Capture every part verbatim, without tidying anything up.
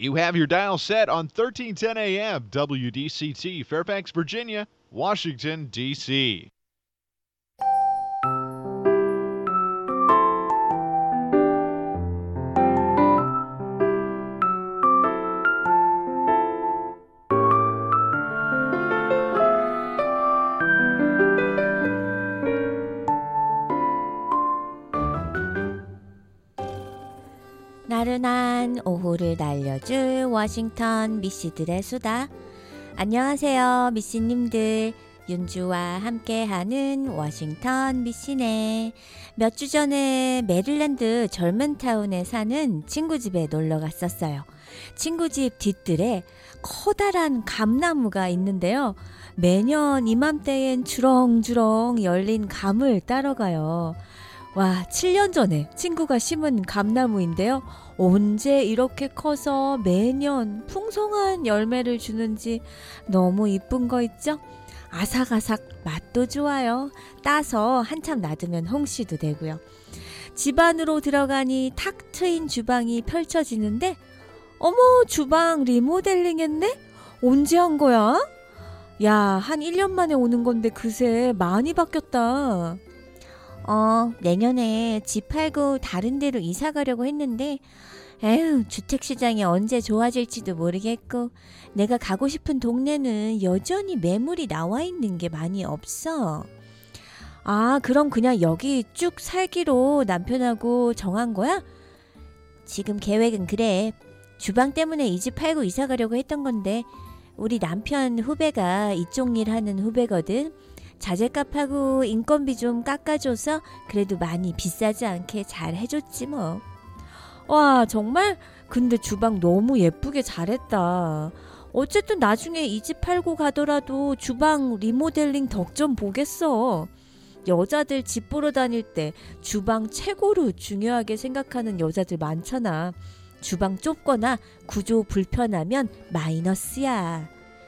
You have your dial set on thirteen ten A M, W D C T, Fairfax, Virginia, Washington, D C 나른한 오후를 날려줄 워싱턴 미씨들의 수다. 안녕하세요 미씨님들. 윤주와 함께하는 워싱턴 미씨네. 몇 주 전에 메릴랜드 절먼타운에 사는 친구 집에 놀러 갔었어요. 친구 집 뒤뜰에 커다란 감나무가 있는데요. 매년 이맘때엔 주렁주렁 열린 감을 따러 가요. 와, 칠 년 전에 친구가 심은 감나무인데요. 언제 이렇게 커서 매년 풍성한 열매를 주는지 너무 이쁜 거 있죠? 아삭아삭 맛도 좋아요. 따서 한참 놔두면 홍시도 되고요. 집 안으로 들어가니 탁 트인 주방이 펼쳐지는데 어머, 주방 리모델링 했네? 언제 한 거야? 야, 한 일 년 만에 오는 건데 그새 많이 바뀌었다. 어, 내년에 집 팔고 다른 데로 이사 가려고 했는데 에휴, 주택시장이 언제 좋아질지도 모르겠고 내가 가고 싶은 동네는 여전히 매물이 나와 있는 게 많이 없어. 아, 그럼 그냥 여기 쭉 살기로 남편하고 정한 거야? 지금 계획은 그래. 주방 때문에 이 집 팔고 이사 가려고 했던 건데 우리 남편 후배가 이쪽 일 하는 후배거든. 자재값하고 인건비 좀 깎아줘서 그래도 많이 비싸지 않게 잘 해줬지 뭐. 와, 정말? 근데 주방 너무 예쁘게 잘했다. 어쨌든 나중에 이 집 팔고 가더라도 주방 리모델링 덕 좀 보겠어. 여자들 집 보러 다닐 때 주방 최고로 중요하게 생각하는 여자들 많잖아. 주방 좁거나 구조 불편하면 마이너스야.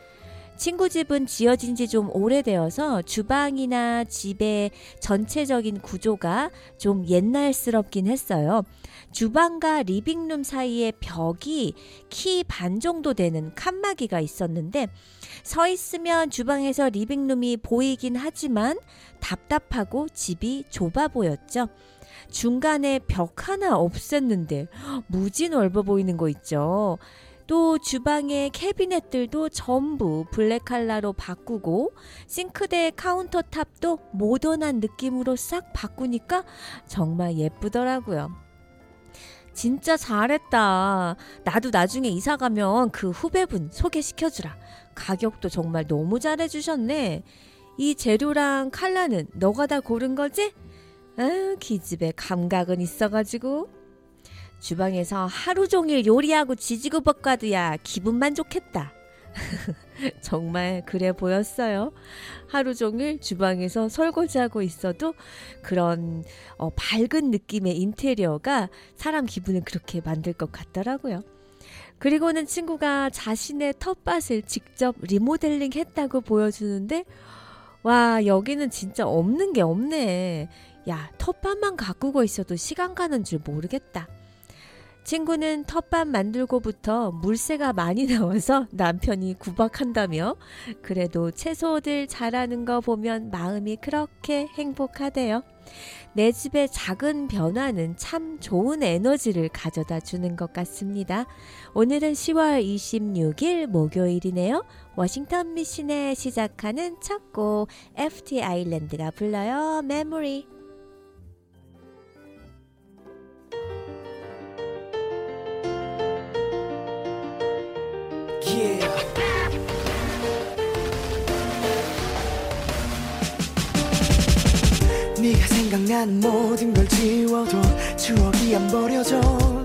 친구 집은 지어진 지 좀 오래되어서 주방이나 집의 전체적인 구조가 좀 옛날스럽긴 했어요. 주방과 리빙룸 사이에 벽이 키 반 정도 되는 칸막이가 있었는데 서 있으면 주방에서 리빙룸이 보이긴 하지만 답답하고 집이 좁아 보였죠. 중간에 벽 하나 없앴는데 무지 넓어 보이는 거 있죠. 또 주방의 캐비넷들도 전부 블랙 컬러로 바꾸고 싱크대 카운터탑도 모던한 느낌으로 싹 바꾸니까 정말 예쁘더라고요. 진짜 잘했다. 나도 나중에 이사 가면 그 후배분 소개시켜주라. 가격도 정말 너무 잘해주셨네. 이 재료랑 컬러는 너가 다 고른 거지? 아, 기집애 감각은 있어가지고. 주방에서 하루 종일 요리하고 지지고 볶아도야 기분만 좋겠다. 정말 그래 보였어요. 하루 종일 주방에서 설거지하고 있어도 그런 어, 밝은 느낌의 인테리어가 사람 기분을 그렇게 만들 것 같더라고요. 그리고는 친구가 자신의 텃밭을 직접 리모델링 했다고 보여주는데 와, 여기는 진짜 없는 게 없네. 야, 텃밭만 가꾸고 있어도 시간 가는 줄 모르겠다. 친구는 텃밭 만들고부터 물새가 많이 나와서 남편이 구박한다며 그래도 채소들 자라는 거 보면 마음이 그렇게 행복하대요. 내 집의 작은 변화는 참 좋은 에너지를 가져다 주는 것 같습니다. 오늘은 시월 이십육일 목요일이네요. 워싱턴 미신에 시작하는 첫 곡 에프티 아일랜드가 불러요. 메모리. Yeah. 네가 생각나는 모든 걸 지워도 추억이 안 버려져.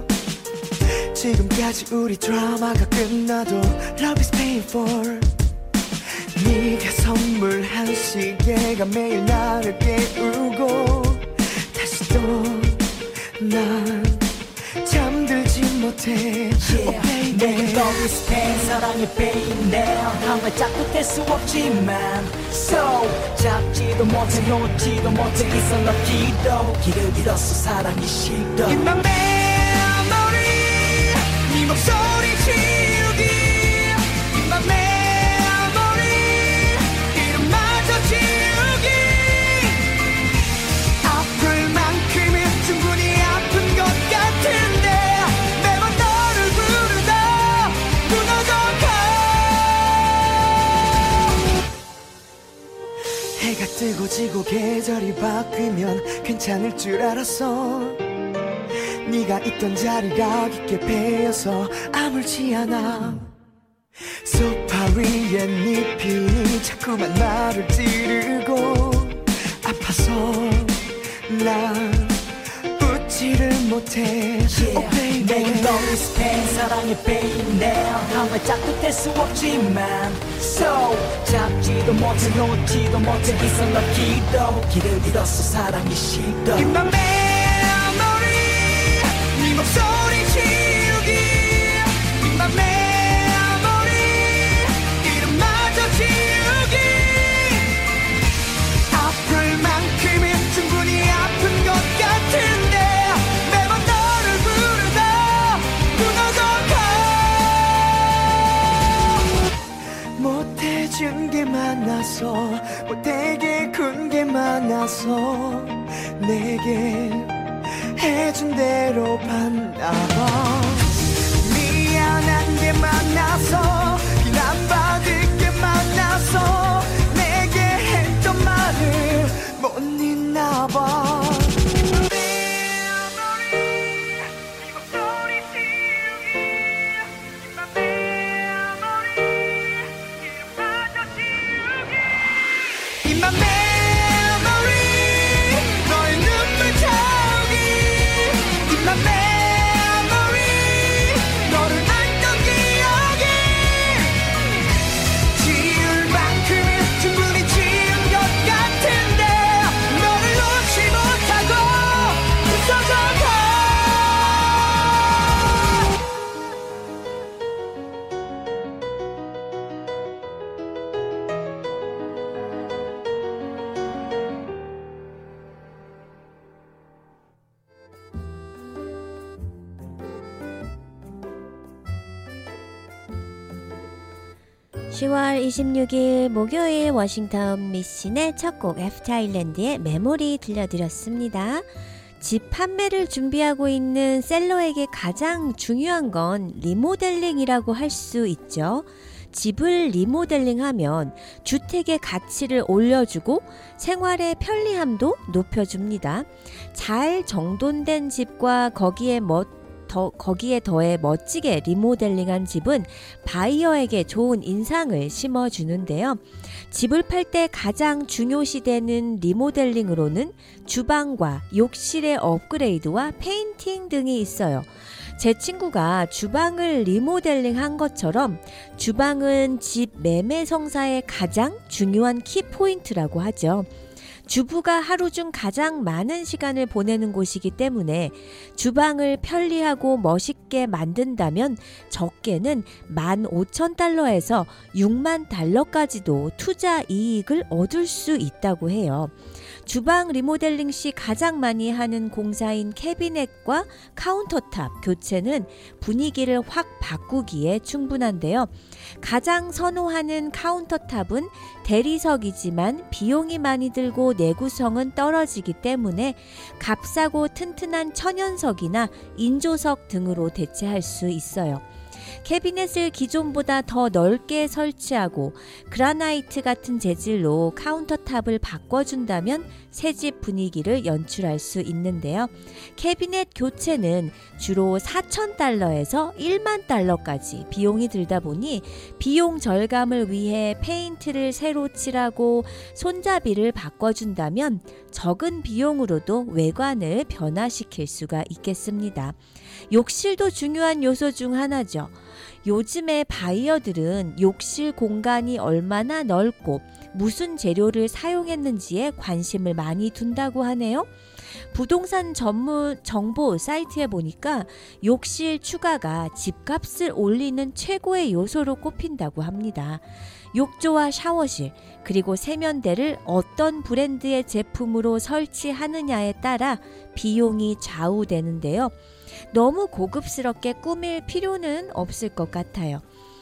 지금까지 우리 드라마가 끝나도 Love is painful. 네가 선물한 시계가 매일 나를 깨우고 다시 또 난 잠들지 못해. Yeah. Oh baby, 내가 너 위스팬 사랑의 베인데 한 발짝도 뗄 수 없지만 So 잡지도 못해 놓지도 못해 있어 넣기도 길을 잃었어 사랑이 싫어 In my memory 네 목소리 뜨고 지고 계절이 바뀌면 괜찮을 줄 알았어. 네가 있던 자리가 깊게 베어서 아물지 않아. 소파 위에 네 핀이 자꾸만 나를 찌르고 아파서 난 웃지를 못해. yeah. oh, baby. 내겐 너 익숙해 사랑의 baby now 한 발짝도 뗄 수 없지만 so 잡지도 못해 놓지도 못해 있어 널기도 길을 잃었어 사랑이 시도 In my memory 네 목소리 지우기 In my memory 이름마저 지우기 아플 만큼은 충분히 아픈 것 같은데 매번 너를 부르다 무너져가 못해준 게 많아서 못되게 군 게 많아서 내게 해준 대로 봤나봐. 미안한 게 많아서 비난받을 게 많아서 내게 했던 말을 못 잊나봐. In my memory 너의 눈물 자욱이 In my memory 너를 안던 기억이 지울 만큼은 충분히 지운 것 같은데 너를 놓지 못하고 부서져가. 시월 이십육일 목요일 워싱턴 미신의 첫 곡 애프터 아일랜드의 메모리 들려드렸습니다. 집 판매를 준비하고 있는 셀러에게 가장 중요한 건 리모델링이라고 할 수 있죠. 집을 리모델링하면 주택의 가치를 올려주고 생활의 편리함도 높여줍니다. 잘 정돈된 집과 거기에 멋 더, 거기에 더해 멋지게 리모델링한 집은 바이어에게 좋은 인상을 심어주는데요. 집을 팔 때 가장 중요시되는 리모델링으로는 주방과 욕실의 업그레이드와 페인팅 등이 있어요. 제 친구가 주방을 리모델링한 것처럼 주방은 집 매매 성사의 가장 중요한 키포인트라고 하죠. 주부가 하루 중 가장 많은 시간을 보내는 곳이기 때문에 주방을 편리하고 멋있게 만든다면 적게는 만 오천 달러에서 육만 달러까지도 투자 이익을 얻을 수 있다고 해요. 주방 리모델링 시 가장 많이 하는 공사인 캐비넷과 카운터탑 교체는 분위기를 확 바꾸기에 충분한데요. 가장 선호하는 카운터탑은 대리석이지만 비용이 많이 들고 내구성은 떨어지기 때문에 값싸고 튼튼한 천연석이나 인조석 등으로 대체할 수 있어요. 캐비넷을 기존보다 더 넓게 설치하고 그라나이트 같은 재질로 카운터탑을 바꿔준다면 새집 분위기를 연출할 수 있는데요. 캐비넷 교체는 주로 사천 달러에서 일만 달러까지 비용이 들다 보니 비용 절감을 위해 페인트를 새로 칠하고 손잡이를 바꿔준다면 적은 비용으로도 외관을 변화시킬 수가 있겠습니다. 욕실도 중요한 요소 중 하나죠. 요즘의 바이어들은 욕실 공간이 얼마나 넓고 무슨 재료를 사용했는지에 관심을 많이 둔다고 하네요. 부동산 전문 정보 사이트에 보니까 욕실 추가가 집값을 올리는 최고의 요소로 꼽힌다고 합니다. 욕조와 샤워실 그리고 세면대를 어떤 브랜드의 제품으로 설치하느냐에 따라 비용이 좌우되는데요. 너무 고급스럽게 꾸밀 필요는 없을 것 같아요.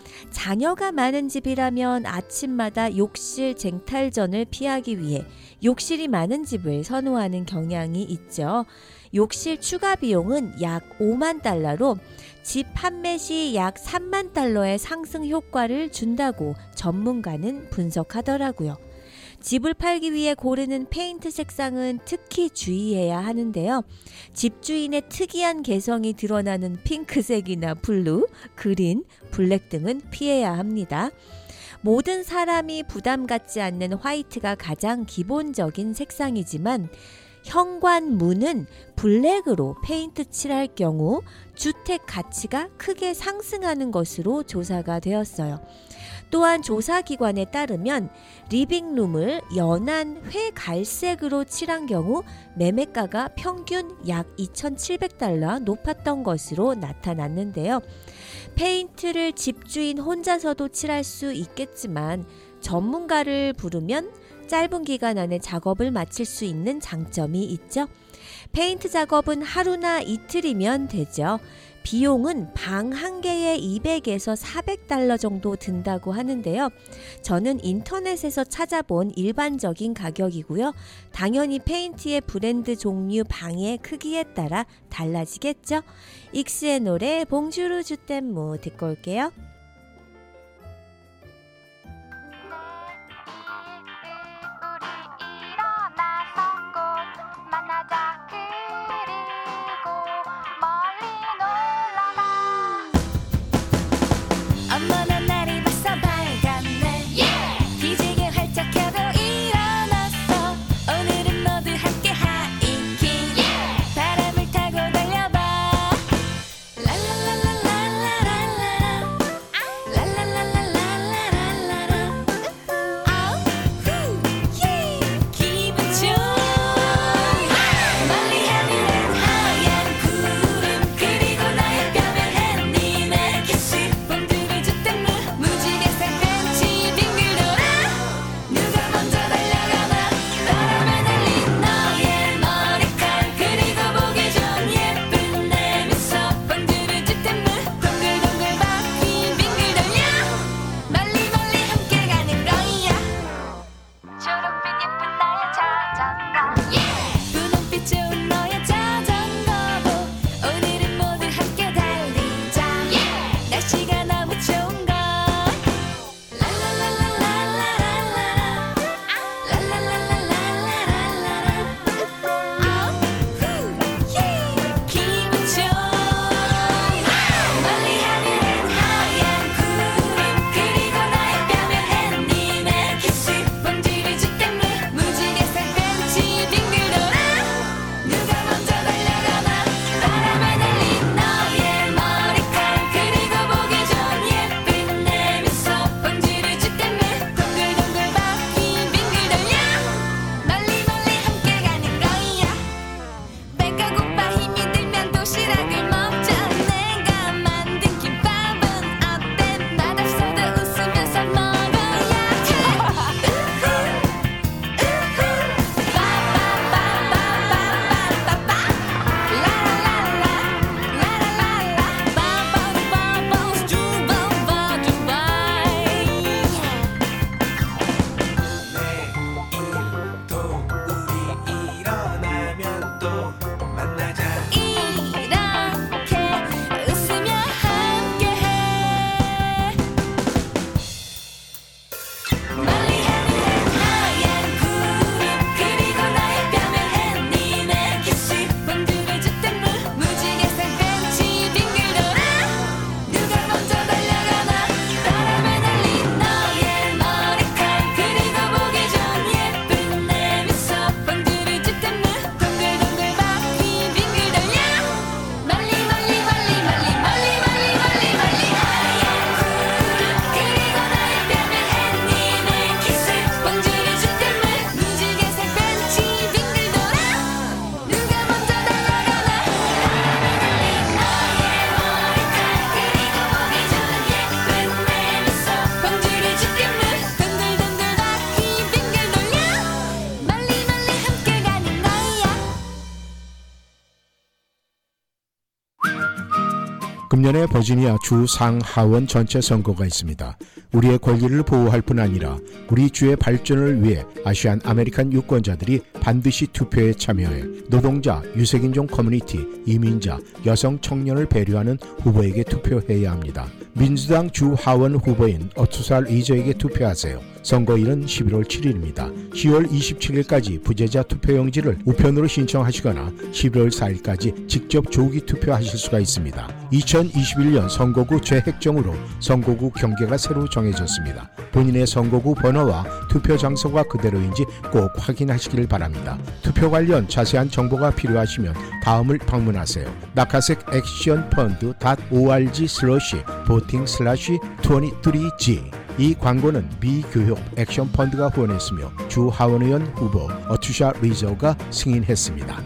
자녀가 많은 집이라면 아침마다 욕실 쟁탈전을 피하기 위해 욕실이 많은 집을 선호하는 경향이 있죠. 욕실 추가 비용은 약 오만 달러로 집 판매 시 약 삼만 달러의 상승 효과를 준다고 전문가는 분석하더라고요. 집을 팔기 위해 고르는 페인트 색상은 특히 주의해야 하는데요. 집주인의 특이한 개성이 드러나는 핑크색이나 블루, 그린, 블랙 등은 피해야 합니다. 모든 사람이 부담 갖지 않는 화이트가 가장 기본적인 색상이지만 현관문은 블랙으로 페인트 칠할 경우 주택 가치가 크게 상승하는 것으로 조사가 되었어요. 또한 조사기관에 따르면 리빙룸을 연한 회갈색으로 칠한 경우 매매가가 평균 약 이천칠백 달러 높았던 것으로 나타났는데요. 페인트를 집주인 혼자서도 칠할 수 있겠지만 전문가를 부르면 짧은 기간 안에 작업을 마칠 수 있는 장점이 있죠. 페인트 작업은 하루나 이틀이면 되죠. 비용은 방 한 개에 이백에서 사백 달러 정도 든다고 하는데요. 저는 인터넷에서 찾아본 일반적인 가격이고요. 당연히 페인트의 브랜드 종류, 방의 크기에 따라 달라지겠죠. 익스의 노래 봉주르 주댐무 듣고 올게요. 금년에 버지니아 주 상하원 전체 선거가 있습니다. 우리의 권리를 보호할 뿐 아니라 우리 주의 발전을 위해 아시안 아메리칸 유권자들이 반드시 투표에 참여해 노동자, 유색인종 커뮤니티, 이민자, 여성, 청년을 배려하는 후보에게 투표해야 합니다. 민주당 주하원 후보인 어투사 리저에게 투표하세요. 선거일은 십일월 칠일입니다. 시월 이십칠일까지 부재자 투표용지를 우편으로 신청하시거나 십일월 사일까지 직접 조기 투표하실 수가 있습니다. 이천이십일년 선거구 재획정으로 선거구 경계가 새로 정해졌습니다. 본인의 선거구 번호와 투표 장소가 그대로인지 꼭 확인하시길 바랍니다. 투표 관련 자세한 정보가 필요하시면 다음을 방문하세요. 낙하색 액션 펀드 닷 오알지 슬래시 보팅 슬래시 이십삼 지. 이 광고는 미교육 액션 펀드가 후원했으며 주 하원 의원 후보 어투샤 리저가 승인했습니다.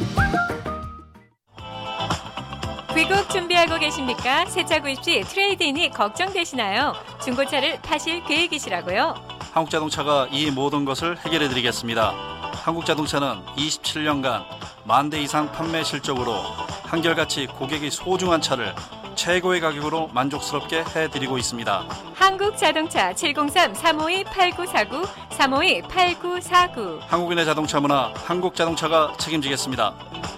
귀국 준비하고 계십니까? 새차 구입 시 트레이드인이 걱정되시나요? 중고차를 파실 계획이시라고요? 한국자동차가 이 모든 것을 해결해드리겠습니다. 한국자동차는 이십칠년간 만 대 이상 판매 실적으로 한결같이 고객이 소중한 차를 최고의 가격으로 만족스럽게 해드리고 있습니다. 한국자동차 칠공삼 삼오이 팔구사구 삼오이 팔구사구. 한국인의 자동차 문화 한국자동차가 책임지겠습니다.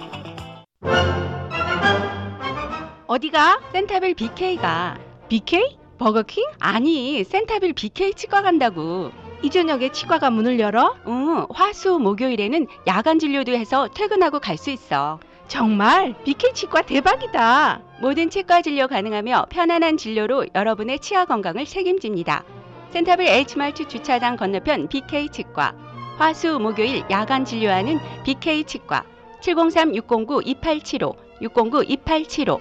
어디가? 센타빌 비케이가. 비케이? 버거킹? 아니, 센타빌 비케이 치과 간다고. 이 저녁에 치과가 문을 열어? 응, 화수 목요일에는 야간 진료도 해서 퇴근하고 갈 수 있어. 정말? 비케이 치과 대박이다. 모든 치과 진료 가능하며 편안한 진료로 여러분의 치아 건강을 책임집니다. 센타빌 H마트 주차장 건너편 비케이 치과. 화수 목요일 야간 진료하는 비케이 치과. 칠공삼 육공구 이팔칠오 육공구 이팔칠오.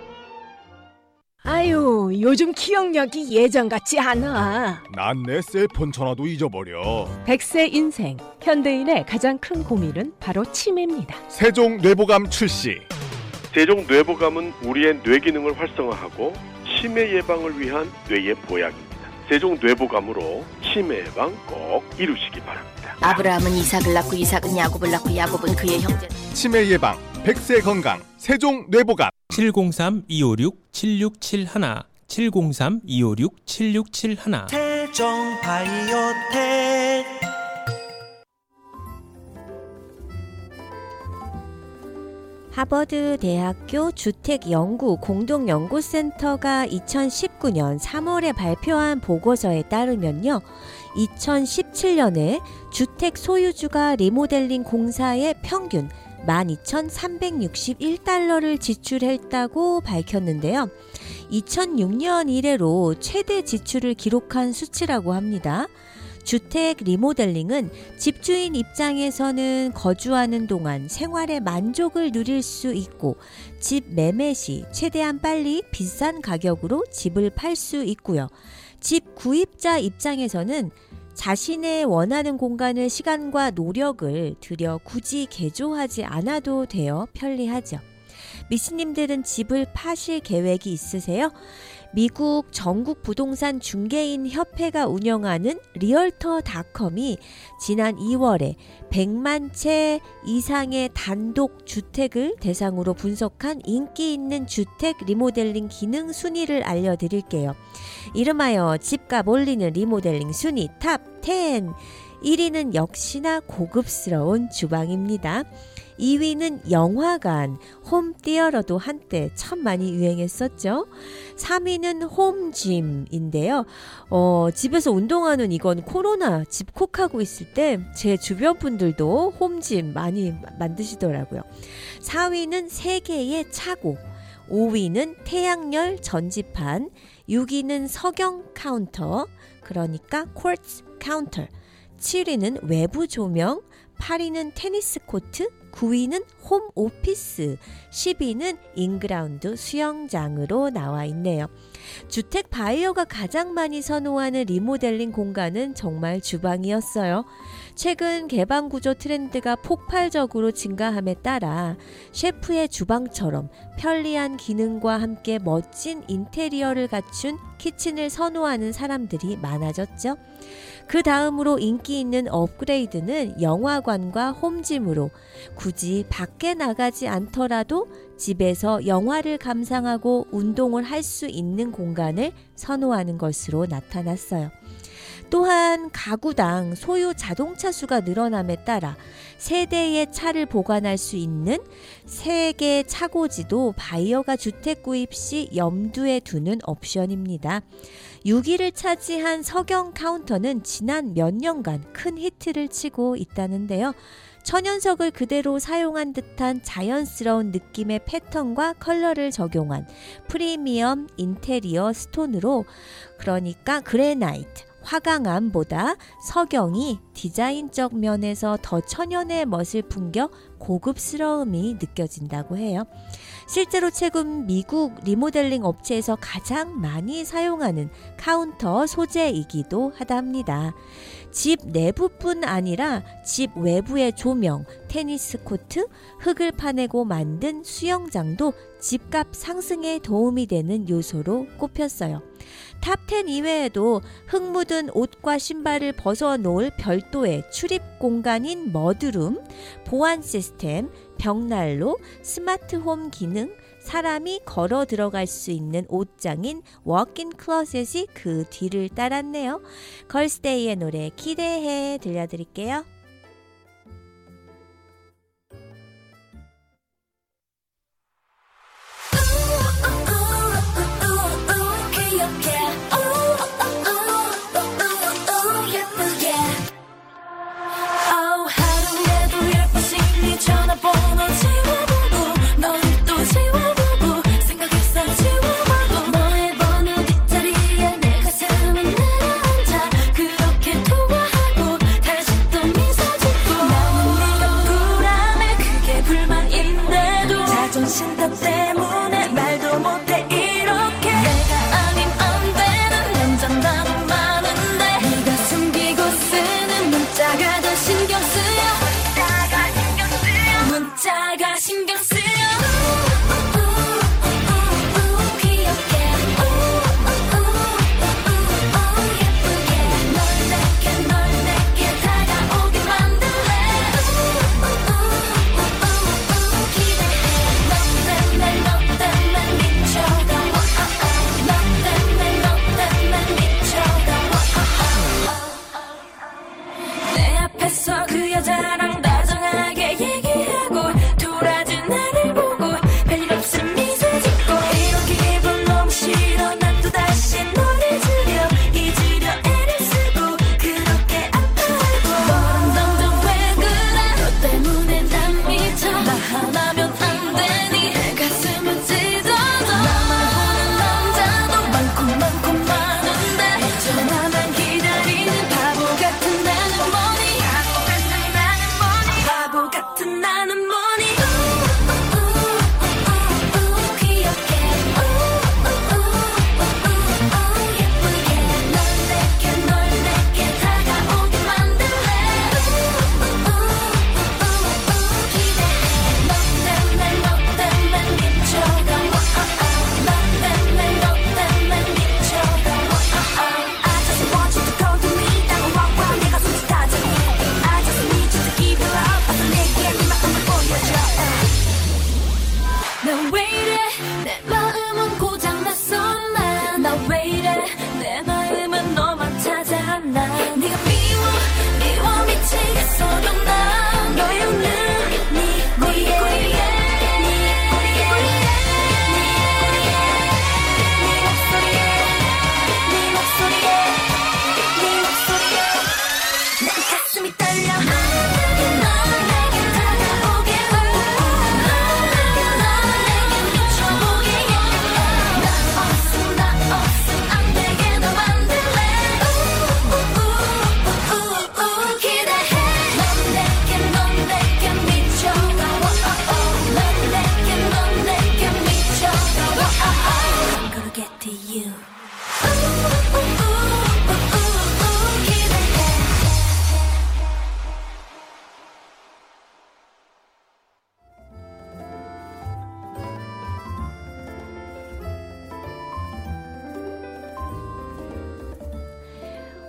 아유, 요즘 기억력이 예전 같지 않아. 난 내 셀폰 전화도 잊어버려. 백세 인생, 현대인의 가장 큰 고민은 바로 치매입니다. 세종 뇌보감 출시. 세종 뇌보감은 우리의 뇌 기능을 활성화하고 치매 예방을 위한 뇌의 보약입니다. 세종 뇌보감으로 치매 예방 꼭 이루시기 바랍니다. 아브라함은 이삭을 낳고 이삭은 야곱을 낳고 야곱은 그의 형제. 치매 예방, 백세 건강, 세종 뇌보감. 칠공삼 이오육 칠육칠일 칠공삼 이오육 칠육칠일. 세종 바이오텍. 하버드 대학교 주택연구 공동연구센터가 이천십구년 삼월에 발표한 보고서에 따르면요. 이천십칠년에 주택 소유주가 리모델링 공사에 평균 만 이천삼백육십일 달러를 지출했다고 밝혔는데요. 이천육년 이래로 최대 지출을 기록한 수치라고 합니다. 주택 리모델링은 집주인 입장에서는 거주하는 동안 생활의 만족을 누릴 수 있고 집 매매 시 최대한 빨리 비싼 가격으로 집을 팔 수 있고요. 집 구입자 입장에서는 자신의 원하는 공간을 시간과 노력을 들여 굳이 개조하지 않아도 되어 편리하죠. 미씨님들은 집을 파실 계획이 있으세요? 미국 전국 부동산 중개인 협회가 운영하는 리얼터닷컴이 지난 이월에 백만 채 이상의 단독 주택을 대상으로 분석한 인기 있는 주택 리모델링 기능 순위를 알려드릴게요. 이름하여 집값 올리는 리모델링 순위 탑 텐. 일 위는 역시나 고급스러운 주방입니다. 이 위는 영화관, 홈티어러도 한때 참 많이 유행했었죠. 삼 위는 홈짐인데요. 어, 집에서 운동하는 이건 코로나 집콕하고 있을 때 제 주변 분들도 홈짐 많이 만드시더라고요. 사 위는 세계의 차고, 오 위는 태양열 전지판, 육 위는 석영 카운터, 그러니까 쿼츠 카운터, 칠 위는 외부 조명, 팔 위는 테니스 코트, 구 위는 홈 오피스, 십 위는 인그라운드 수영장으로 나와 있네요. 주택 바이어가 가장 많이 선호하는 리모델링 공간은 정말 주방이었어요. 최근 개방 구조 트렌드가 폭발적으로 증가함에 따라 셰프의 주방처럼 편리한 기능과 함께 멋진 인테리어를 갖춘 키친을 선호하는 사람들이 많아졌죠. 그 다음으로 인기 있는 업그레이드는 영화관과 홈짐으로 굳이 밖에 나가지 않더라도 집에서 영화를 감상하고 운동을 할 수 있는 공간을 선호하는 것으로 나타났어요. 또한 가구당 소유 자동차 수가 늘어남에 따라 세대의 차를 보관할 수 있는 세계 차고지도 바이어가 주택 구입 시 염두에 두는 옵션입니다. 육 위를 차지한 석영 카운터는 지난 몇 년간 큰 히트를 치고 있다는데요. 천연석을 그대로 사용한 듯한 자연스러운 느낌의 패턴과 컬러를 적용한 프리미엄 인테리어 스톤으로, 그러니까 그레나이트, 화강암보다 석영이 디자인적 면에서 더 천연의 멋을 풍겨 고급스러움이 느껴진다고 해요. 실제로 최근 미국 리모델링 업체에서 가장 많이 사용하는 카운터 소재이기도 하답니다. 집 내부뿐 아니라 집 외부의 조명, 테니스 코트, 흙을 파내고 만든 수영장도 집값 상승에 도움이 되는 요소로 꼽혔어요. 탑 텐 이외에도 흙 묻은 옷과 신발을 벗어놓을 별도의 출입 공간인 머드룸, 보안 시스템, 벽난로, 스마트홈 기능, 사람이 걸어 들어갈 수 있는 옷장인 워크인 클로셋이 그 뒤를 따랐네요. 걸스데이의 노래 기대해 들려드릴게요. 전화번호 지워보고 널 또 지워보고 생각했어 지워보고 너의 번호 뒷자리에 내 가슴은 내려앉아 그렇게 통화하고 다시 또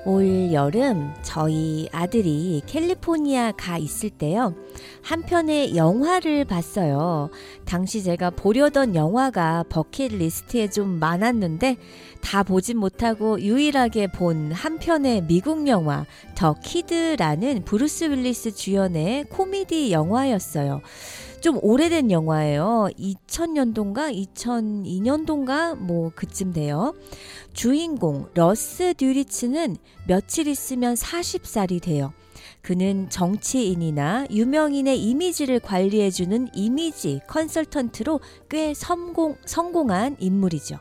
올 여름 저희 아들이 캘리포니아 가 있을 때요. 한 편의 영화를 봤어요. 당시 제가 보려던 영화가 버킷리스트에 좀 많았는데 다 보진 못하고 유일하게 본 한 편의 미국 영화 더 키드라는 브루스 윌리스 주연의 코미디 영화였어요. 좀 오래된 영화예요. 이천 년도인가 이천이 년도인가 뭐 그쯤 돼요. 주인공 러스 듀리츠는 며칠 있으면 마흔 살이 돼요. 그는 정치인이나 유명인의 이미지를 관리해주는 이미지 컨설턴트로 꽤 성공, 성공한 인물이죠.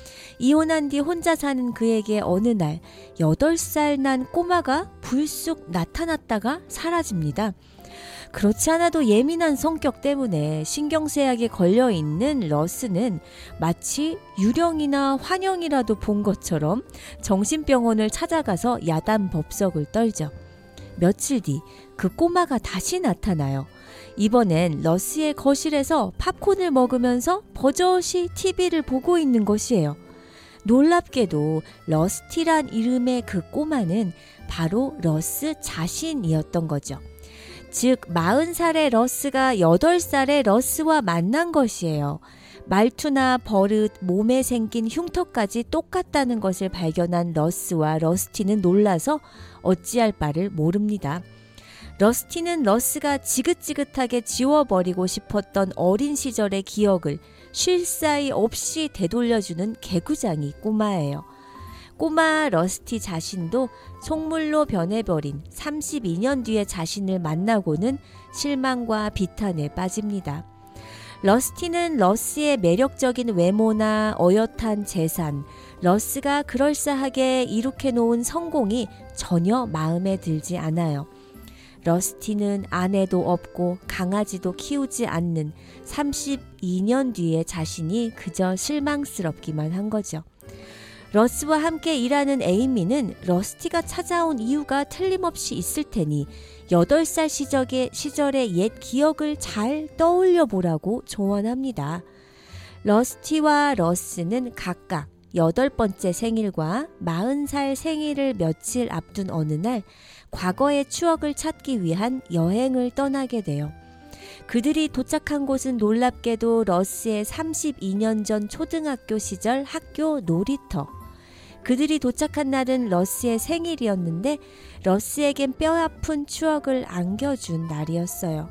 이혼한 뒤 혼자 사는 그에게 어느 날 여덟 살 난 꼬마가 불쑥 나타났다가 사라집니다. 그렇지 않아도 예민한 성격 때문에 신경쇠약에 걸려있는 러스는 마치 유령이나 환영이라도 본 것처럼 정신병원을 찾아가서 야단 법석을 떨죠. 며칠 뒤 그 꼬마가 다시 나타나요. 이번엔 러스의 거실에서 팝콘을 먹으면서 버젓이 티비를 보고 있는 것이에요. 놀랍게도 러스티란 이름의 그 꼬마는 바로 러스 자신이었던 거죠. 즉 마흔 살의 러스가 여덟 살의 러스와 만난 것이에요. 말투나 버릇, 몸에 생긴 흉터까지 똑같다는 것을 발견한 러스와 러스티는 놀라서 어찌할 바를 모릅니다. 러스티는 러스가 지긋지긋하게 지워버리고 싶었던 어린 시절의 기억을 쉴 사이 없이 되돌려주는 개구장이 꼬마예요. 꼬마 러스티 자신도 속물로 변해버린 삼십이 년 뒤의 자신을 만나고는 실망과 비탄에 빠집니다. 러스티는 러스의 매력적인 외모나 어엿한 재산, 러스가 그럴싸하게 이룩해놓은 성공이 전혀 마음에 들지 않아요. 러스티는 아내도 없고 강아지도 키우지 않는 삼십이 년 뒤의 자신이 그저 실망스럽기만 한 거죠. 러스와 함께 일하는 에이미는 러스티가 찾아온 이유가 틀림없이 있을 테니 여덟 살 시절의, 시절의 옛 기억을 잘 떠올려 보라고 조언합니다. 러스티와 러스는 각각 여덟 번째 생일과 마흔 살 생일을 며칠 앞둔 어느 날 과거의 추억을 찾기 위한 여행을 떠나게 돼요. 그들이 도착한 곳은 놀랍게도 러스의 삼십이 년 전 초등학교 시절 학교 놀이터. 그들이 도착한 날은 러스의 생일이었는데 러스에겐 뼈아픈 추억을 안겨준 날이었어요.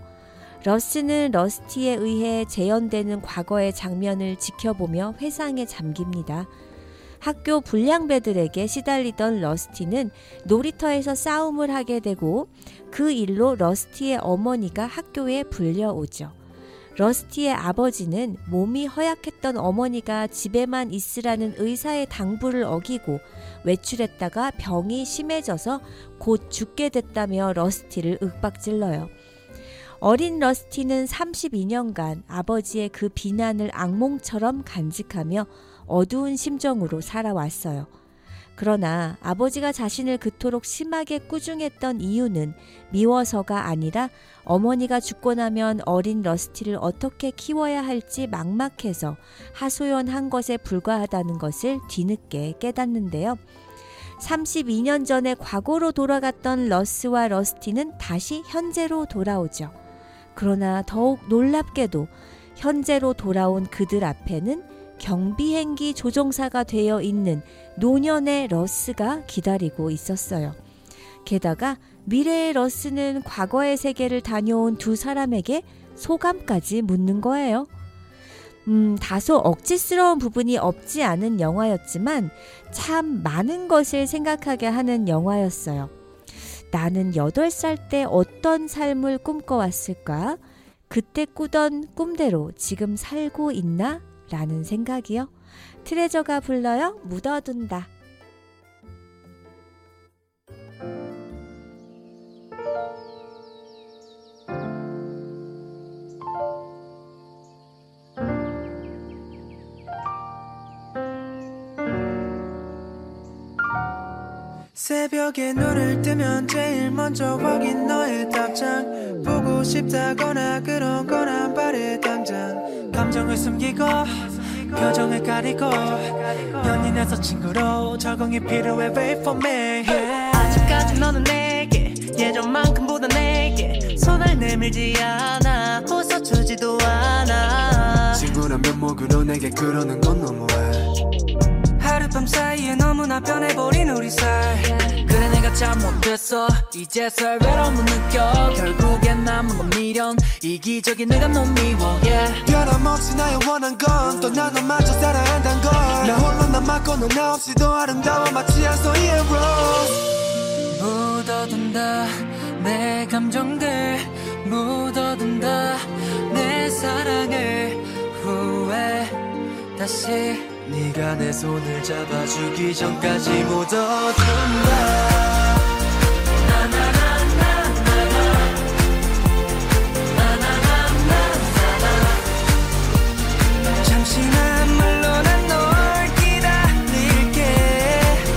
러스는 러스티에 의해 재현되는 과거의 장면을 지켜보며 회상에 잠깁니다. 학교 불량배들에게 시달리던 러스티는 놀이터에서 싸움을 하게 되고 그 일로 러스티의 어머니가 학교에 불려오죠. 러스티의 아버지는 몸이 허약했던 어머니가 집에만 있으라는 의사의 당부를 어기고 외출했다가 병이 심해져서 곧 죽게 됐다며 러스티를 윽박질러요. 어린 러스티는 삼십이 년간 아버지의 그 비난을 악몽처럼 간직하며 어두운 심정으로 살아왔어요. 그러나 아버지가 자신을 그토록 심하게 꾸중했던 이유는 미워서가 아니라 어머니가 죽고 나면 어린 러스티를 어떻게 키워야 할지 막막해서 하소연한 것에 불과하다는 것을 뒤늦게 깨닫는데요. 삼십이 년 전에 과거로 돌아갔던 러스와 러스티는 다시 현재로 돌아오죠. 그러나 더욱 놀랍게도 현재로 돌아온 그들 앞에는 경비행기 조종사가 되어 있는 노년의 러스가 기다리고 있었어요. 게다가 미래의 러스는 과거의 세계를 다녀온 두 사람에게 소감까지 묻는 거예요. 음, 다소 억지스러운 부분이 없지 않은 영화였지만 참 많은 것을 생각하게 하는 영화였어요. 나는 여덟 살 때 어떤 삶을 꿈꿔왔을까? 그때 꾸던 꿈대로 지금 살고 있나? 라는 생각이요. 트레저가 불러요. 묻어둔다. 새벽에 눈을 뜨면 제일 먼저 확인 너의 답장. 보고 싶다거나 그런 건 안 바래 당장. 감정을 숨기고 표정을 가리고 연인에서 친구로 적응이 필요해 wait for me. 아직까지 너는 내게 예전만큼보다 내게 손을 내밀지 않아 웃어주지도 않아. 친구란 면목으로 내게 그러는 건 너무해. 하룻밤 사이에 너무나 변해버린 우리 사이. 그래 내가 잘못했어 이제서야 외로움을 느껴. 결국엔 남은 건 미련 이기적인 내가 너무 미워 yeah. 변함없이 나의 원한 건 또 난 너마저 살아야 한단 걸. 나 홀로 남았고 너 없이도 아름다워 마치 한 소리의 rose. 묻어둔다 내 감정들 묻어둔다 내 사랑을 후회 다시 네가 내 손을 잡아주기 전까지 묻어둔다. 잠시만 물러난 널 기다릴게.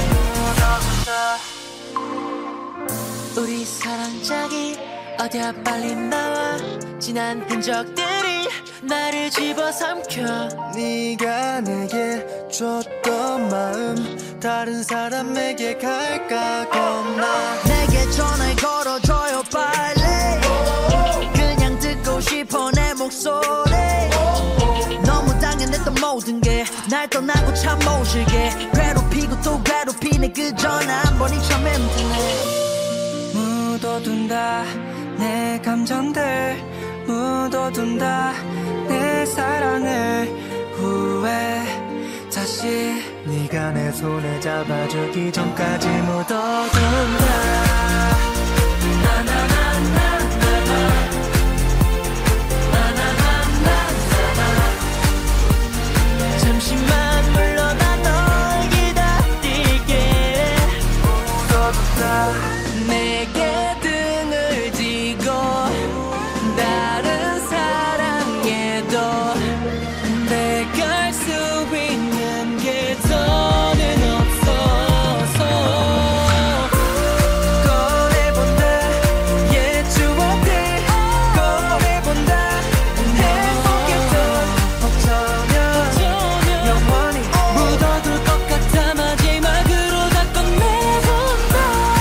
우리 사랑짝이 어디야 빨리 나와. 지난 흔적들이 나를 집어삼켜. 네가 내게 줬던 마음 다른 사람에게 갈까 겁나. 내게 전화를 걸어줘요 빨리. 그냥 듣고 싶어 내 목소리. 너무 당연했던 모든 게 날 떠나고 참 모질게. 괴롭히고 또 괴롭히네 그 전화 한 번이 참 힘드네. 묻어둔다 내 감정들 묻어둔다 내 사랑을 후회 다시 네가 내 손을 잡아주기 전까지 묻어둔다. 잠시만 물러나 널 기다릴게. 묻어둔다 내게 등을 지고 다른 사랑에도 내가 할 수 있는 게 더는 없어서 꺼내본다 옛 추억들 꺼내본다 행복했던 어쩌면 영원히 묻어둘 것 같아. 마지막으로 다 꺼내본다.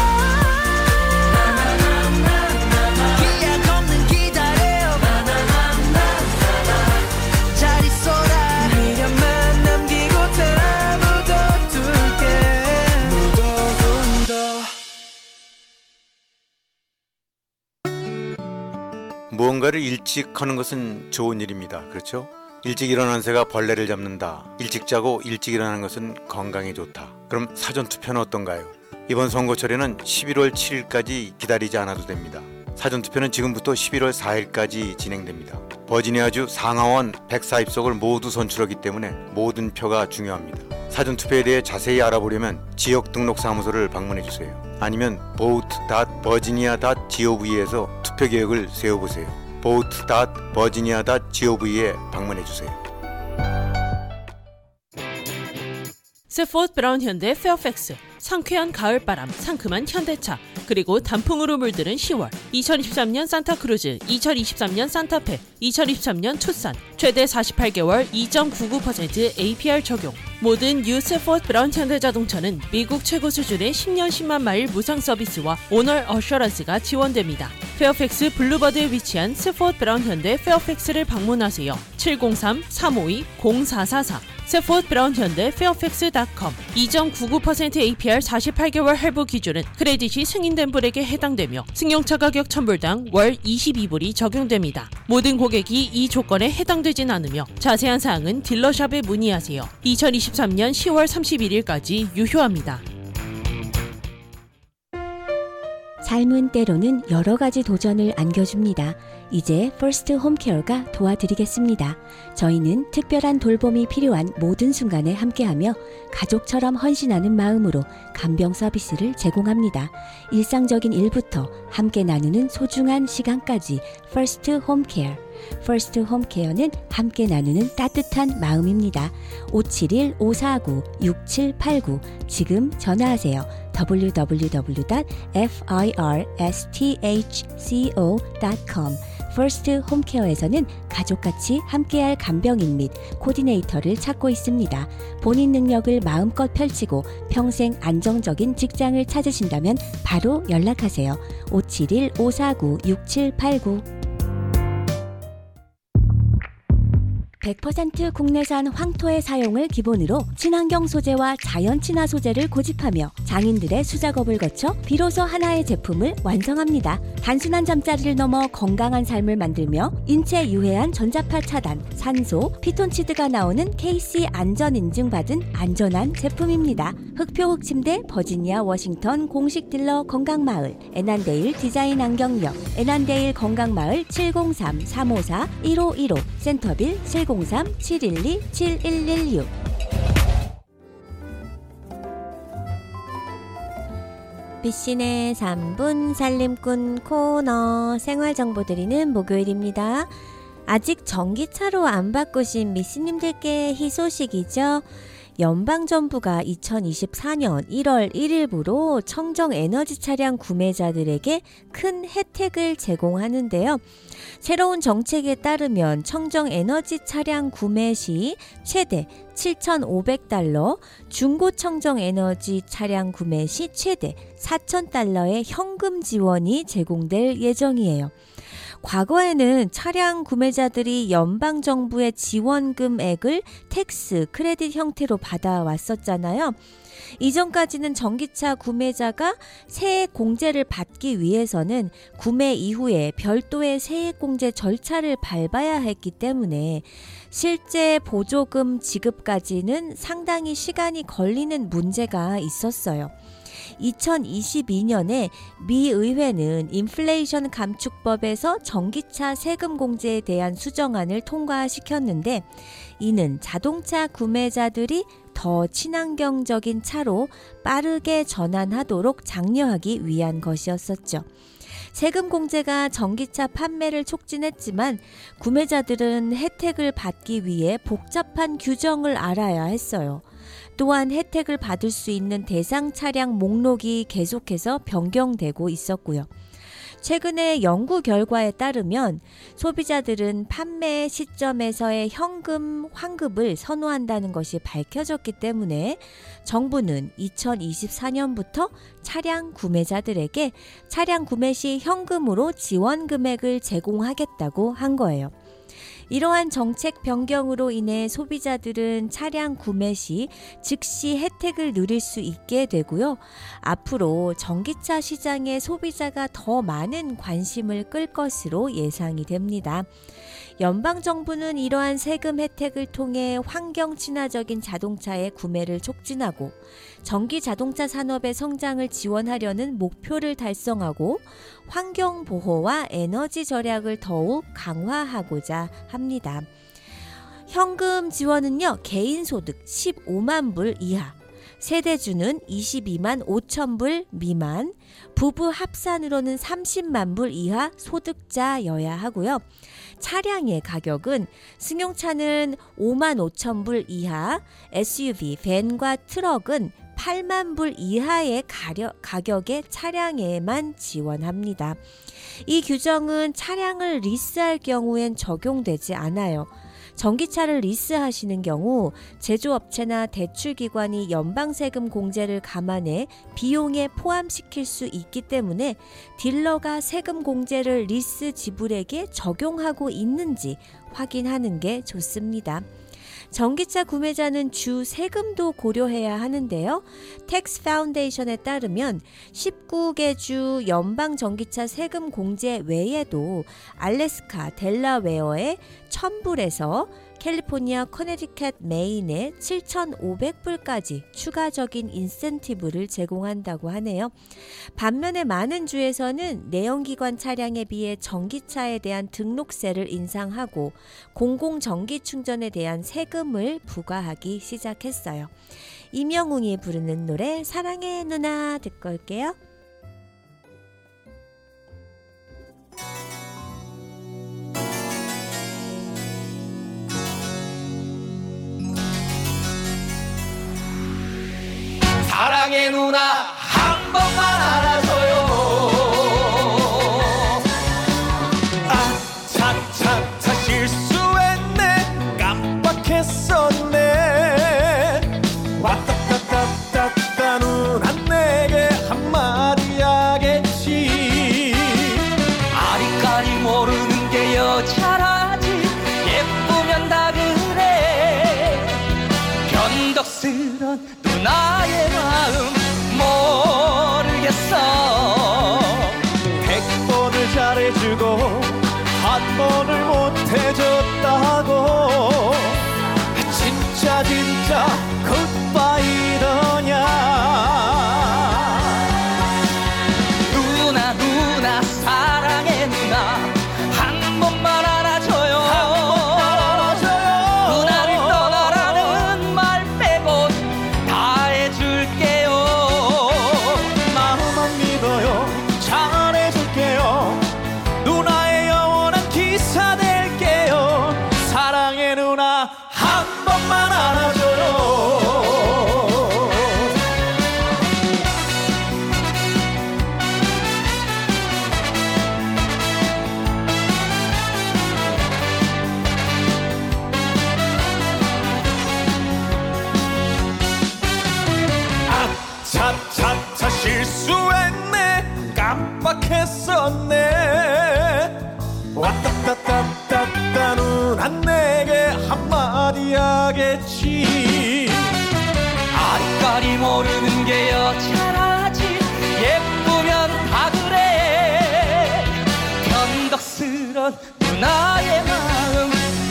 기약 없는 기다려 잘 있어라. 미련만 남기고 다 묻어둘게. 묻어둔다. 무언가를 일찍 하는 것은 좋은 일입니다. 그렇죠? 일찍 일어난 새가 벌레를 잡는다. 일찍 자고 일찍 일어나는 것은 건강에 좋다. 그럼 사전투표는 어떤가요? 이번 선거철에는 십일월 칠일까지 기다리지 않아도 됩니다. 사전투표는 지금부터 십일월 사일까지 진행됩니다. 버지니아주 상하원 백사십 석을 모두 선출하기 때문에 모든 표가 중요합니다. 사전투표에 대해 자세히 알아보려면 지역등록사무소를 방문해주세요. 아니면 vote 닷 버지니아 닷 gov에서 투표계획을 세워보세요. vote 닷 버지니아 닷 gov에 방문해주세요. 세포드 브라운 현대 페어팩스, 상쾌한 가을바람, 상큼한 현대차, 그리고 단풍으로 물드는 시월, 이천이십삼 년 산타크루즈, 이천이십삼 년 산타페, 이천이십삼 년 투싼, 최대 사십팔 개월 이 점 구구 퍼센트 에이피알 적용. 모든 뉴 세포드 브라운 현대자동차는 미국 최고 수준의 십 년 십만 마일 무상 서비스와 오너 어셔런스가 지원됩니다. 페어팩스 블루버드에 위치한 세포드 브라운 현대 페어팩스를 방문하세요. 칠공삼 삼오이 공사사사 세포드 브라운 현대 페어팩스 닷컴. 이 점 구구 퍼센트 에이피알 사십팔 개월 할부 기준은 크레딧이 승인된 분에게 해당되며 승용차 가격 천 불당 월 이십이 불이 적용됩니다. 모든 고객이 이 조건에 해당되진 않으며 자세한 사항은 딜러샵에 문의하세요. 이천이십삼 년 시월 삼십일일까지 유효합니다. 삶은 때로는 여러 가지 도전을 안겨줍니다. 이제 퍼스트 홈케어가 도와드리겠습니다. 저희는 특별한 돌봄이 필요한 모든 순간에 함께하며 가족처럼 헌신하는 마음으로 간병 서비스를 제공합니다. 일상적인 일부터 함께 나누는 소중한 시간까지 퍼스트 홈케어. 퍼스트 홈케어는 함께 나누는 따뜻한 마음입니다. 오칠일 오사구 육칠팔구 지금 전화하세요. 더블유 더블유 더블유 닷 퍼스트홈co 닷 컴 퍼스트 홈케어에서는 가족같이 함께할 간병인 및 코디네이터를 찾고 있습니다. 본인 능력을 마음껏 펼치고 평생 안정적인 직장을 찾으신다면 바로 연락하세요. 오칠일 오사구 육칠팔구. 백 퍼센트 국내산 황토의 사용을 기본으로 친환경 소재와 자연 친화 소재를 고집하며 장인들의 수작업을 거쳐 비로소 하나의 제품을 완성합니다. 단순한 잠자리를 넘어 건강한 삶을 만들며 인체 유해한 전자파 차단, 산소, 피톤치드가 나오는 케이씨 안전 인증받은 안전한 제품입니다. 흑표 흑침대 버지니아 워싱턴 공식 딜러 건강마을, 에난데일 디자인 안경역, 에난데일 건강마을 칠공삼 삼오사 일오일오, 센터빌 칠공삼 칠일이 칠일일육. 비신의 삼 분 살림꾼 코너 생활정보 드리는 목요일입니다. 아직 전기차로 안 바꾸신 미씨님들께 희소식이죠. 연방정부가 이천이십사년 일월 일일부로 청정에너지 차량 구매자들에게 큰 혜택을 제공하는데요. 새로운 정책에 따르면 청정에너지 차량 구매 시 최대 칠천오백 달러, 중고 청정에너지 차량 구매 시 최대 사천 달러의 현금 지원이 제공될 예정이에요. 과거에는 차량 구매자들이 연방정부의 지원금액을 텍스, 크레딧 형태로 받아왔었잖아요. 이전까지는 전기차 구매자가 세액 공제를 받기 위해서는 구매 이후에 별도의 세액 공제 절차를 밟아야 했기 때문에 실제 보조금 지급까지는 상당히 시간이 걸리는 문제가 있었어요. 이천이십이년에 미 의회는 인플레이션 감축법에서 전기차 세금 공제에 대한 수정안을 통과시켰는데 이는 자동차 구매자들이 더 친환경적인 차로 빠르게 전환하도록 장려하기 위한 것이었었죠. 세금 공제가 전기차 판매를 촉진했지만 구매자들은 혜택을 받기 위해 복잡한 규정을 알아야 했어요. 또한 혜택을 받을 수 있는 대상 차량 목록이 계속해서 변경되고 있었고요. 최근에 연구 결과에 따르면 소비자들은 판매 시점에서의 현금 환급을 선호한다는 것이 밝혀졌기 때문에 정부는 이천이십사년부터 차량 구매자들에게 차량 구매 시 현금으로 지원 금액을 제공하겠다고 한 거예요. 이러한 정책 변경으로 인해 소비자들은 차량 구매 시 즉시 혜택을 누릴 수 있게 되고요. 앞으로 전기차 시장에 소비자가 더 많은 관심을 끌 것으로 예상이 됩니다. 연방정부는 이러한 세금 혜택을 통해 환경 친화적인 자동차의 구매를 촉진하고 전기 자동차 산업의 성장을 지원하려는 목표를 달성하고 환경 보호와 에너지 절약을 더욱 강화하고자 합니다. 현금 지원은요, 개인 소득 십오만 불 이하, 세대주는 이십이만 오천 불 미만, 부부 합산으로는 삼십만 불 이하 소득자여야 하고요. 차량의 가격은 승용차는 오만 오천 불 이하, 에스유브이, 밴과 트럭은 팔만 불 이하의 가격, 가격의 차량에만 지원합니다. 이 규정은 차량을 리스할 경우엔 적용되지 않아요. 전기차를 리스하시는 경우 제조업체나 대출기관이 연방세금 공제를 감안해 비용에 포함시킬 수 있기 때문에 딜러가 세금 공제를 리스 지불액에 적용하고 있는지 확인하는 게 좋습니다. 전기차 구매자는 주 세금도 고려해야 하는데요. 텍스 파운데이션에 따르면 십구 개 주 연방 전기차 세금 공제 외에도 알래스카, 델라웨어의 천 불에서 캘리포니아, 커네티컷, 메인에 칠천오백 불까지 추가적인 인센티브를 제공한다고 하네요. 반면에 많은 주에서는 내연기관 차량에 비해 전기차에 대한 등록세를 인상하고 공공전기 충전에 대한 세금을 부과하기 시작했어요. 임영웅이 부르는 노래 사랑해 누나 듣고 올게요. 사랑해 누나 한 번만 알아줘요. 깜빡했었네. 왔다따따따따 누난 내게 한마디 하겠지. 아리까리 모르는 게 여자라지. 예쁘면 다 그래. 변덕스런 누나의 마음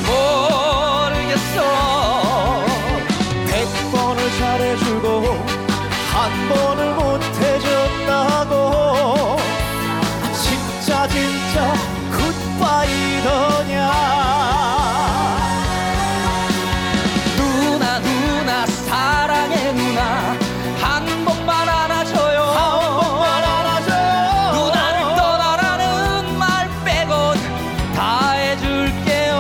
모르겠어. 백 번을 잘해주고 한 번을 못해줬다고. 진짜 진짜 굿바이더냐. 누나 누나 사랑해 누나. 한 번만 안아줘요. 한 번만 안아줘요. 누나를 떠나라는 말 빼곤 다 해줄게요.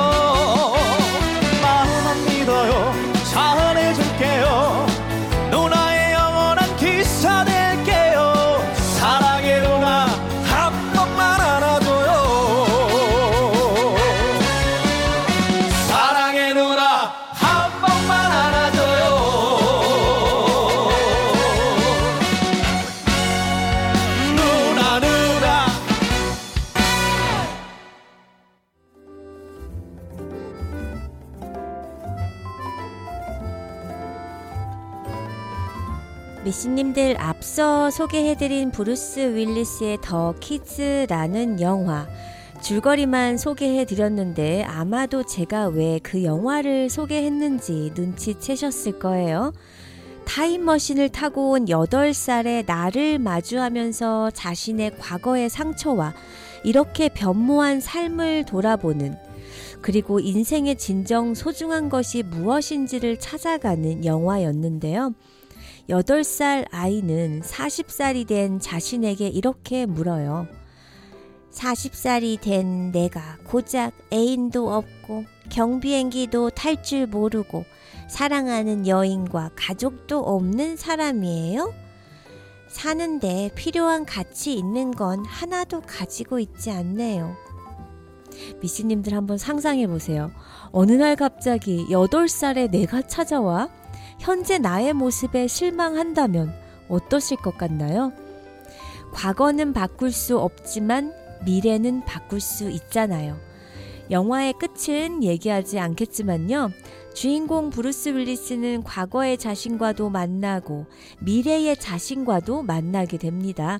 마음만 믿어요. 잘해줄게요. 누나의 영원한 기사 될게요. 사랑해 누나 한 번만 안아줘요. 사랑해 누나 한 번만 안아줘요. 누나 누나. 미씨님들, 앞서 소개해드린 브루스 윌리스의 더 키즈라는 영화, 줄거리만 소개해드렸는데 아마도 제가 왜 그 영화를 소개했는지 눈치채셨을 거예요. 타임머신을 타고 온 여덟 살의 나를 마주하면서 자신의 과거의 상처와 이렇게 변모한 삶을 돌아보는, 그리고 인생의 진정 소중한 것이 무엇인지를 찾아가는 영화였는데요. 여덟 살 아이는 마흔 살이 된 자신에게 이렇게 물어요. 마흔 살이 된 내가 고작 애인도 없고 경비행기도 탈 줄 모르고 사랑하는 여인과 가족도 없는 사람이에요? 사는데 필요한 가치 있는 건 하나도 가지고 있지 않네요. 미씨님들 한번 상상해 보세요. 어느 날 갑자기 여덟 살의 내가 찾아와 현재 나의 모습에 실망한다면 어떠실 것 같나요? 과거는 바꿀 수 없지만 미래는 바꿀 수 있잖아요. 영화의 끝은 얘기하지 않겠지만요. 주인공 브루스 윌리스는 과거의 자신과도 만나고 미래의 자신과도 만나게 됩니다.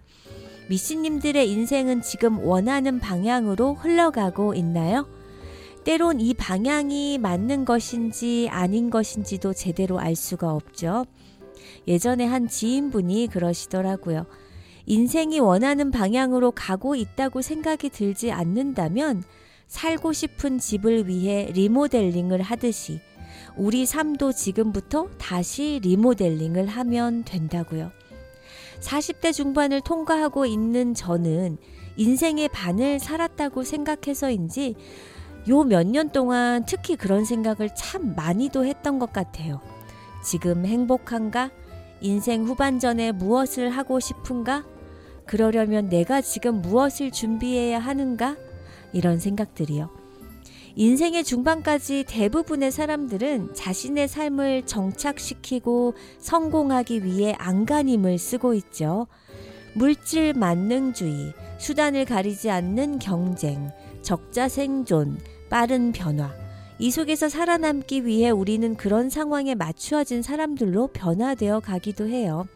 미씨님들의 인생은 지금 원하는 방향으로 흘러가고 있나요? 때론 이 방향이 맞는 것인지 아닌 것인지도 제대로 알 수가 없죠. 예전에 한 지인분이 그러시더라고요. 인생이 원하는 방향으로 가고 있다고 생각이 들지 않는다면 살고 싶은 집을 위해 리모델링을 하듯이 우리 삶도 지금부터 다시 리모델링을 하면 된다고요. 사십 대 중반을 통과하고 있는 저는 인생의 반을 살았다고 생각해서인지 요 몇 년 동안 특히 그런 생각을 참 많이도 했던 것 같아요. 지금 행복한가? 인생 후반전에 무엇을 하고 싶은가? 그러려면 내가 지금 무엇을 준비해야 하는가? 이런 생각들이요. 인생의 중반까지 대부분의 사람들은 자신의 삶을 정착시키고 성공하기 위해 안간힘을 쓰고 있죠. 물질 만능주의, 수단을 가리지 않는 경쟁, 적자 생존, 빠른 변화. 이 속에서 살아남기 위해 우리는 그런 상황에 맞추어진 사람들로 변화되어 가기도 해요.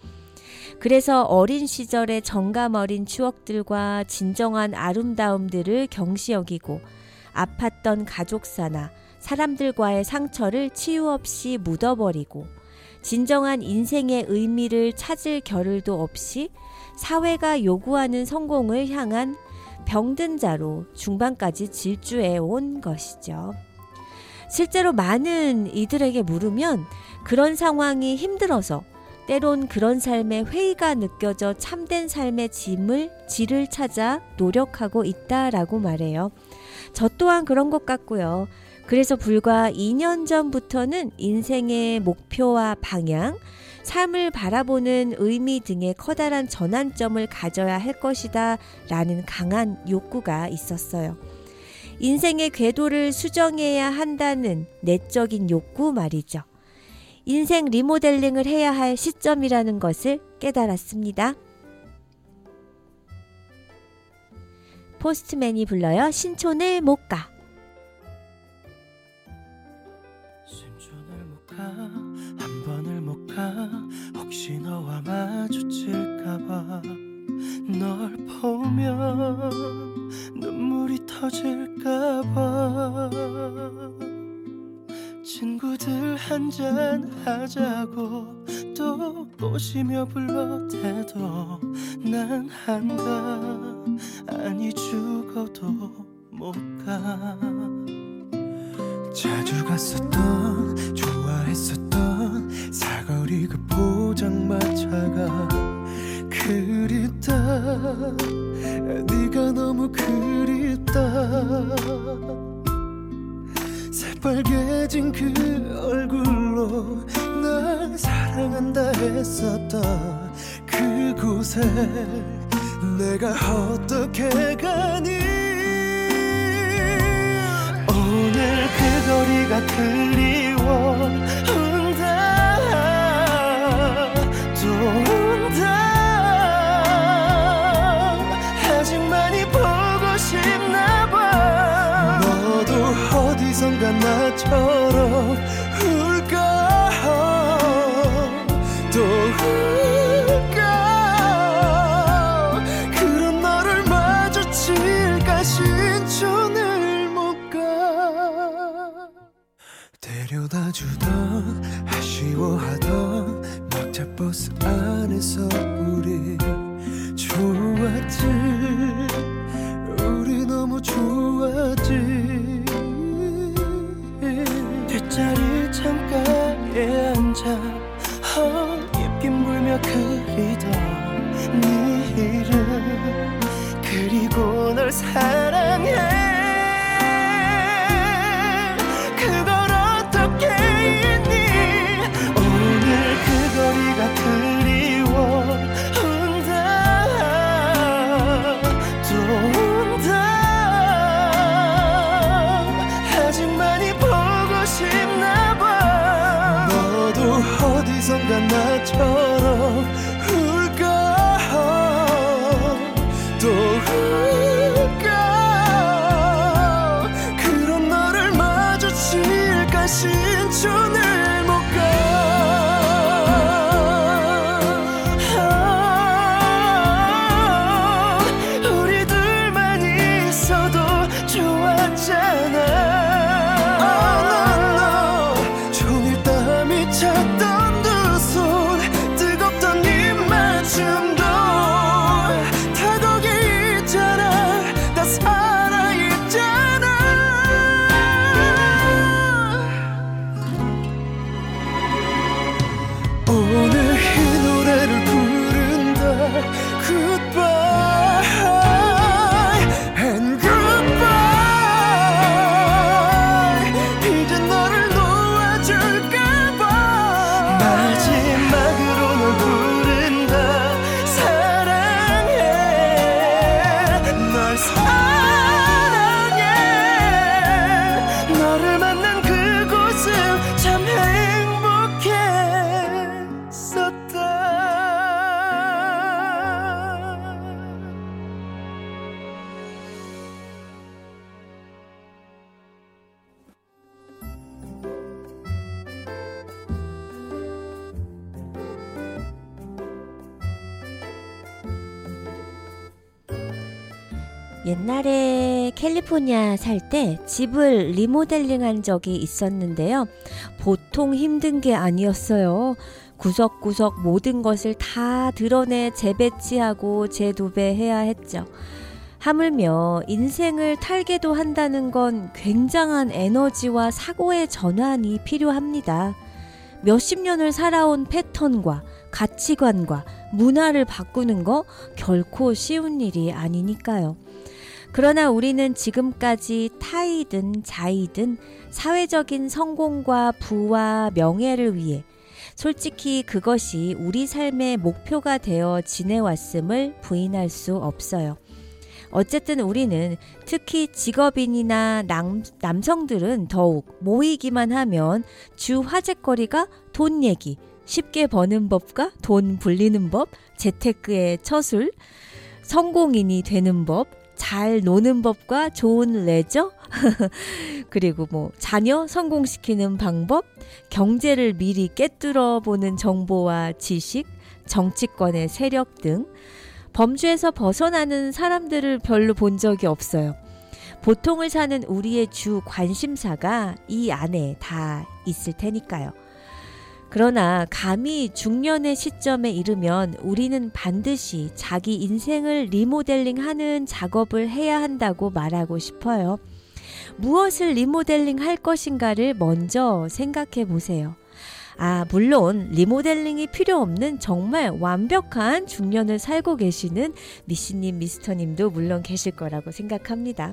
그래서 어린 시절의 정감 어린 추억들과 진정한 아름다움들을 경시 여기고 아팠던 가족사나 사람들과의 상처를 치유 없이 묻어버리고 진정한 인생의 의미를 찾을 겨를도 없이 사회가 요구하는 성공을 향한 병든 자로 중반까지 질주해 온 것이죠. 실제로 많은 이들에게 물으면 그런 상황이 힘들어서 때론 그런 삶에 회의가 느껴져 참된 삶의 짐을, 질을 찾아 노력하고 있다라고 말해요. 저 또한 그런 것 같고요. 그래서 불과 이 년 전부터는 인생의 목표와 방향, 삶을 바라보는 의미 등의 커다란 전환점을 가져야 할 것이다 라는 강한 욕구가 있었어요. 인생의 궤도를 수정해야 한다는 내적인 욕구 말이죠. 인생 리모델링을 해야 할 시점이라는 것을 깨달았습니다. 포스트맨이 불러요. 신촌을 못 가. 신촌을 못 가, 한 번을 못 가. 혹시 너와 마주칠까봐. 널 보면 눈물이 터질까봐. 친구들 한잔 하자고 또 꼬시며 불러대도 난 한가. 아니 죽어도 못 가. 자주 갔었던 좋아했었던 사거리 그 포장마차가 그립다. 네가 너무 그립다. 새빨개진 그 얼굴로 날 사랑한다 했었던 그곳에 내가 어떻게 가니. 오늘 그 거리가 그리워 온다. 또 온다. 아직 많이 보고 싶나봐. 너도 어디선가 나처럼 울까. 또 울까. 그런 너를 마주칠까. 신촌을 못 가. 데려다 주던 아쉬워하던 막차버스 안에서 우리 좋았지. 우리 너무 좋았지. 뒷자리 창가에 앉아 어, 입김 불며 그리던 네 이름. 그리고 널 사랑해. 그걸 어떻게 잊니. 오늘 그 거리가 그리워 온다. 또 온다. 아직 많이 보고 싶나봐. 너도 어디선가 나처럼 울까. 또 울까. 그런 너를 마주칠까. 신촌을 못 가. 우리들만 있어도 좋았잖아. 종일 땀이 찼던 두 손, 뜨겁던 입맞춤도 다 거기 있잖아. 다 살아있잖아. 오늘 이 노래를 부른다. Goodbye and goodbye. 이제 너를 놓아줄까봐. 마지막으로 널 부른다. 사랑해. 널 사랑해. 너를 만난 그곳은 참 행복했었다. 옛날에 캘리포니아 살 때 집을 리모델링한 적이 있었는데요. 보통 힘든 게 아니었어요. 구석구석 모든 것을 다 드러내 재배치하고 재도배해야 했죠. 하물며 인생을 탈게도 한다는 건 굉장한 에너지와 사고의 전환이 필요합니다. 몇십 년을 살아온 패턴과 가치관과 문화를 바꾸는 거 결코 쉬운 일이 아니니까요. 그러나 우리는 지금까지 타이든 자이든 사회적인 성공과 부와 명예를 위해 솔직히 그것이 우리 삶의 목표가 되어 지내왔음을 부인할 수 없어요. 어쨌든 우리는 특히 직업인이나 남, 남성들은 더욱 모이기만 하면 주 화제거리가 돈 얘기, 쉽게 버는 법과 돈 불리는 법, 재테크의 처술, 성공인이 되는 법, 잘 노는 법과 좋은 레저, 그리고 뭐 자녀 성공시키는 방법, 경제를 미리 꿰뚫어 보는 정보와 지식, 정치권의 세력 등 범주에서 벗어나는 사람들을 별로 본 적이 없어요. 보통을 사는 우리의 주 관심사가 이 안에 다 있을 테니까요. 그러나 감히 중년의 시점에 이르면 우리는 반드시 자기 인생을 리모델링하는 작업을 해야 한다고 말하고 싶어요. 무엇을 리모델링 할 것인가를 먼저 생각해 보세요. 아, 물론 리모델링이 필요 없는 정말 완벽한 중년을 살고 계시는 미씨님, 미스터님도 물론 계실 거라고 생각합니다.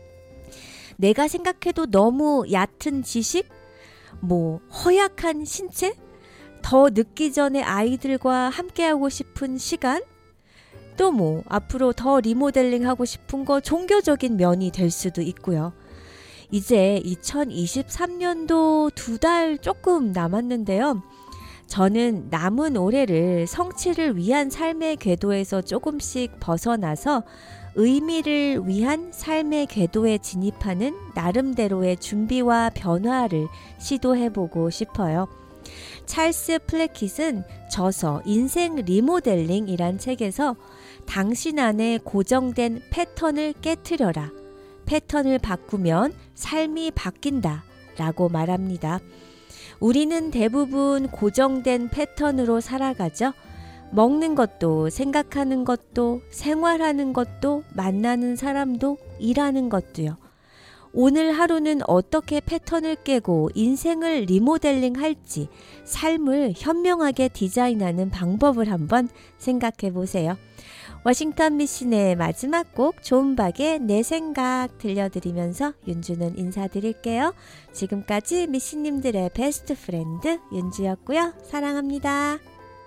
내가 생각해도 너무 얕은 지식, 뭐 허약한 신체, 더 늦기 전에 아이들과 함께하고 싶은 시간, 또 뭐 앞으로 더 리모델링 하고 싶은 거 종교적인 면이 될 수도 있고요. 이제 이천이십삼 년도 두 달 조금 남았는데요. 저는 남은 올해를 성취를 위한 삶의 궤도에서 조금씩 벗어나서 의미를 위한 삶의 궤도에 진입하는 나름대로의 준비와 변화를 시도해보고 싶어요. 찰스 플래킷은 저서 인생 리모델링이란 책에서 당신 안에 고정된 패턴을 깨트려라. 패턴을 바꾸면 삶이 바뀐다 라고 말합니다. 우리는 대부분 고정된 패턴으로 살아가죠. 먹는 것도, 생각하는 것도, 생활하는 것도, 만나는 사람도, 일하는 것도요. 오늘 하루는 어떻게 패턴을 깨고 인생을 리모델링 할지, 삶을 현명하게 디자인하는 방법을 한번 생각해 보세요. 워싱턴 미신의 마지막 곡 조은박의 내 생각 들려드리면서 윤주는 인사드릴게요. 지금까지 미신님들의 베스트 프렌드 윤주였고요. 사랑합니다.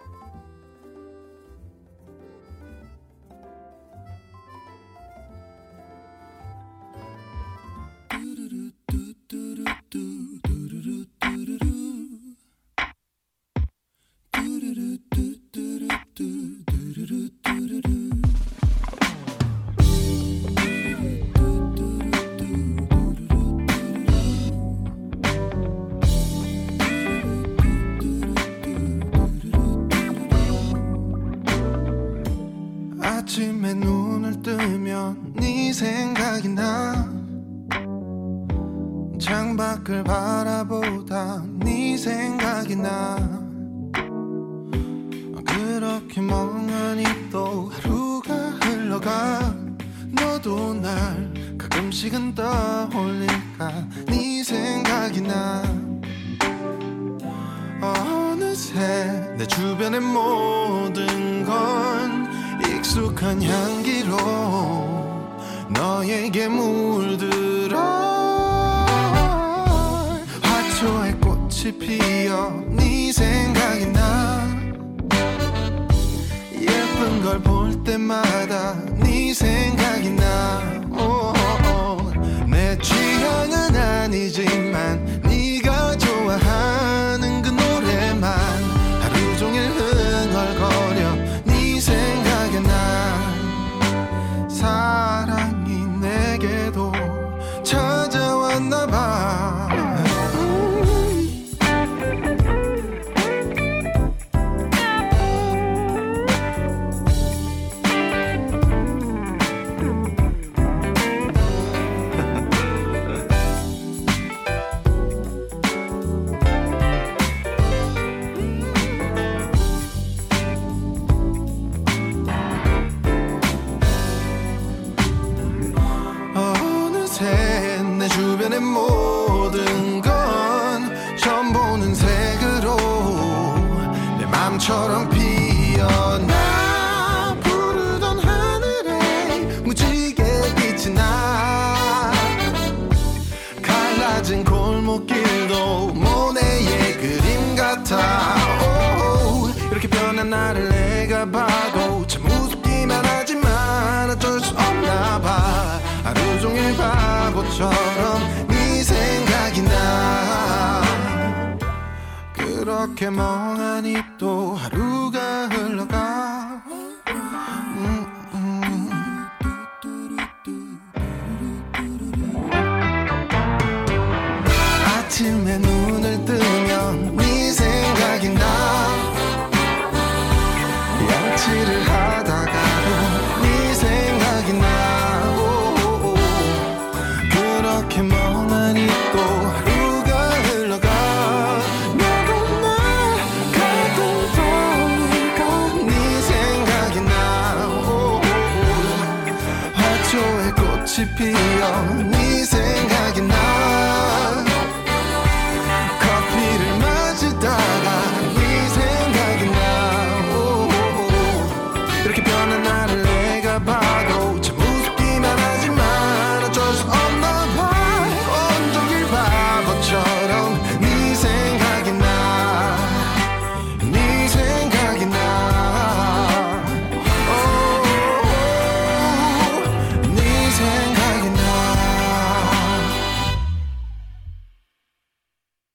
아침에 눈을 뜨면 네 생각이 나. 창밖을 바라보다 네 생각이 나. 그렇게 멍하니 또 하루가 흘러가. 너도 날 가끔씩은 떠올릴까. 네 생각이 나. 어느새 내 주변의 모든 건 익숙한 향기로 너에게 물들어. 화초에 꽃이 피어 네 생각이 나. 예쁜 걸 볼 때마다 네 생각이 나. 오오오. 내 취향은 아니지만 네가 좋아하는 그 노래만 하루 종일 흥얼거려 네 생각이 나. 사랑이 내게도 찾아왔나 봐. 주변의 모든 건 처음 보는 색으로 내 맘처럼 피어나. 부르던 하늘에 무지개 빛이 나. 갈라진 골목길도 모네의 그림 같아. 오, 이렇게 변한 나를 내가 봐도 참 우습기만 하지만 어쩔 수 없나 봐. 하루 종일 바보처럼 네 생각이 나. 그렇게 멍하니 또 하루가 흘러가. 음, 음. 꽃이 피어 네 생각이 나 커피를 마시다가 네 생각이 나 오오오. 이렇게 변한 나를 내가 봐도